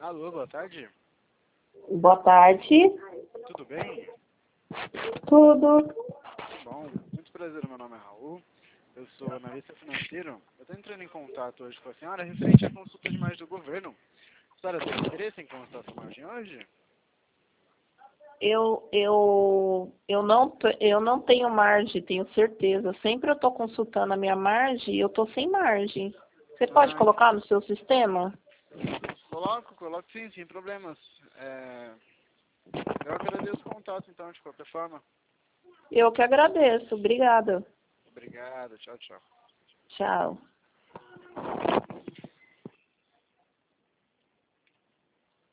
Alô, boa tarde. Boa tarde. Tudo bem? Tudo. Bom, muito prazer, meu nome é Raul. Eu sou analista financeiro. Eu estou entrando em contato hoje com a senhora referente à consulta de margem do governo. A senhora tem interesse em consultar sua margem hoje? Eu não tenho margem, tenho certeza. Sempre eu estou consultando a minha margem e eu estou sem margem. Você pode Ah, colocar no seu sistema? coloco sim, sem problemas. Eu agradeço o contato, então, de qualquer forma. Eu que agradeço. Obrigada. Obrigado, tchau, tchau. Tchau.